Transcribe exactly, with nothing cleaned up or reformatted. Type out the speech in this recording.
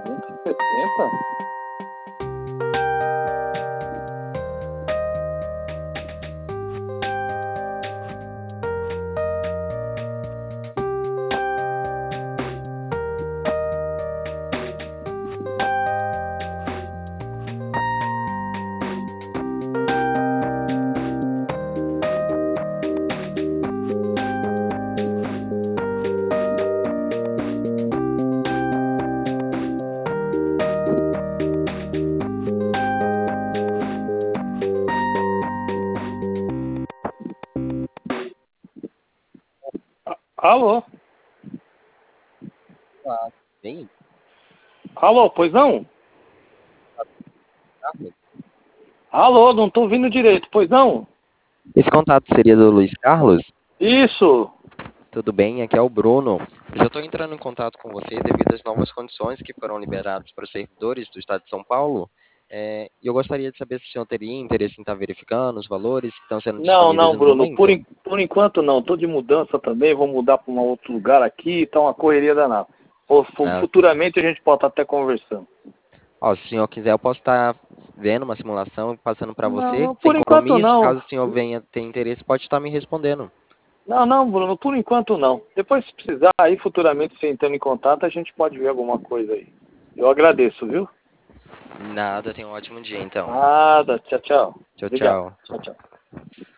duzentos e sessenta? Alô? Ah, bem, Alô, pois não? Carlos. Alô, não tô ouvindo direito, pois não? Esse contato seria do Luiz Carlos? Isso! Tudo bem? Aqui é o Bruno. Eu já estou entrando em contato com você devido às novas condições que foram liberadas para os servidores do Estado de São Paulo. É, e eu gostaria de saber se o senhor teria interesse em estar verificando os valores que estão sendo Não, disponíveis não, no Bruno, por, momento. en- por enquanto não. Tô de mudança também, vou mudar para um outro lugar aqui, tá uma correria danada. Fu- fu- Ah, sim. Futuramente a gente pode estar até conversando. Ó, se o senhor quiser, eu posso estar vendo uma simulação e passando para Não, você, não, sem por enquanto compromisso. não. Caso o senhor venha ter interesse, pode estar me respondendo. Não, não, Bruno, por enquanto não. Depois, se precisar, aí futuramente você entrando em contato, a gente pode ver alguma coisa aí. Eu agradeço, viu? Nada, tenha um ótimo dia então. Nada, tchau, tchau. Tchau, Obrigado. tchau. Tchau, tchau.